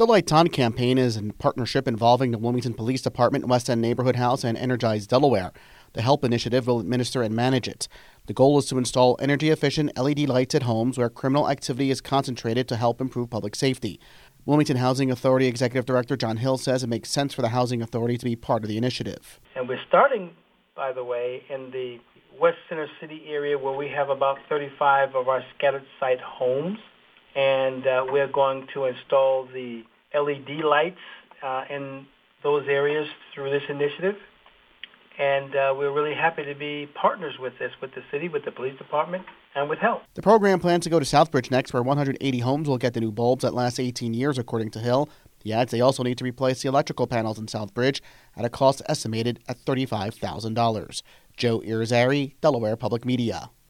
The Lights On campaign is a partnership involving the Wilmington Police Department, West End Neighborhood House, and Energize Delaware. The HELP initiative will administer and manage it. The goal is to install energy-efficient LED lights at homes where criminal activity is concentrated to help improve public safety. Wilmington Housing Authority Executive Director John Hill says it makes sense for the Housing Authority to be part of the initiative. And we're starting, by the way, in the West Center City area where we have about 35 of our scattered site homes. And we're going to install the LED lights in those areas through this initiative. And we're really happy to be partners with this, with the city, with the police department, and with HELP. The program plans to go to Southbridge next, where 180 homes will get the new bulbs that last 18 years, according to Hill. He adds they also need to replace the electrical panels in Southbridge at a cost estimated at $35,000. Joe Irizarry, Delaware Public Media.